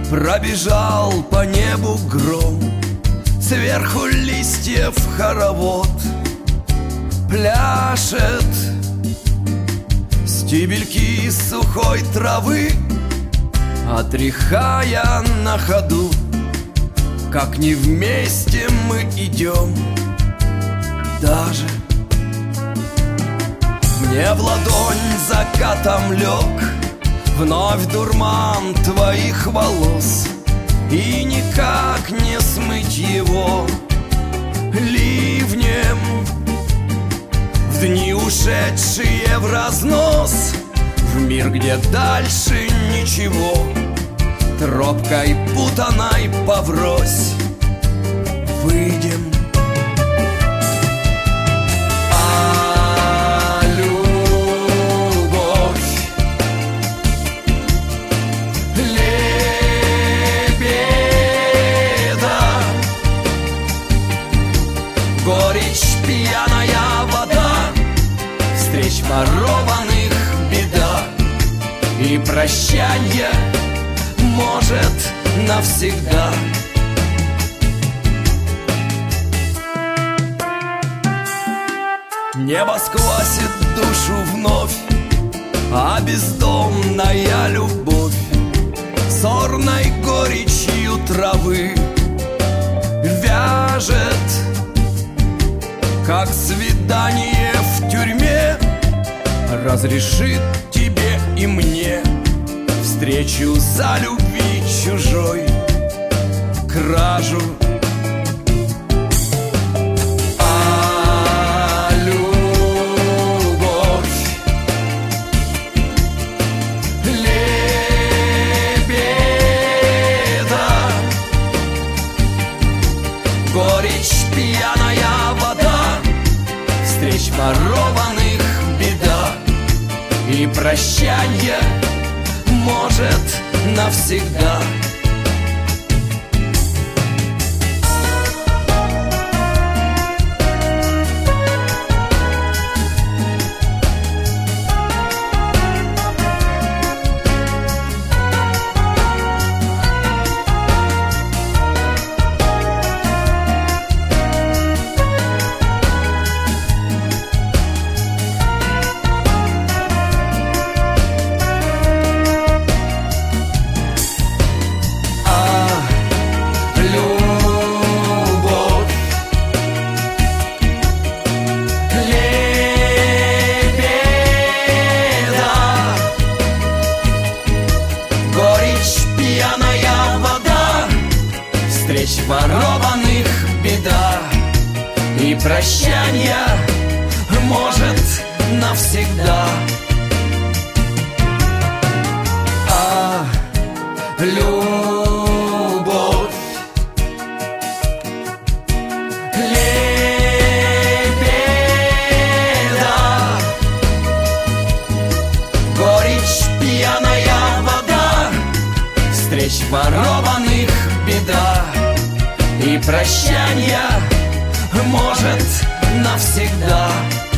Пробежал по небу гром, сверху листьев хоровод пляшет. Стебельки сухой травы, отряхая на ходу, как не вместе мы идем. Даже мне в ладонь закатом лег вновь дурман твоих волос, и никак не смыть его ливнем. В дни, ушедшие в разнос, в мир, где дальше ничего, тропкой путаной поврось выйдем. А любовь лебеда, горечь пьяная вода, встреч ворованных беда и прощанье может навсегда. Небо сквозит душу вновь, а бездомная любовь сорной горечью травы вяжет, как свидание в тюрьме разрешит тебе и мне встречу за любви чужой кражу. А любовь лебеда, горечь пьяная вода, встреч ворованных беда и прощанье может навсегда. Встреч ворованных беда и прощанье может навсегда. А любовь лебеда, горечь пьяная вода, встреч ворованных беда и прощанье может навсегда.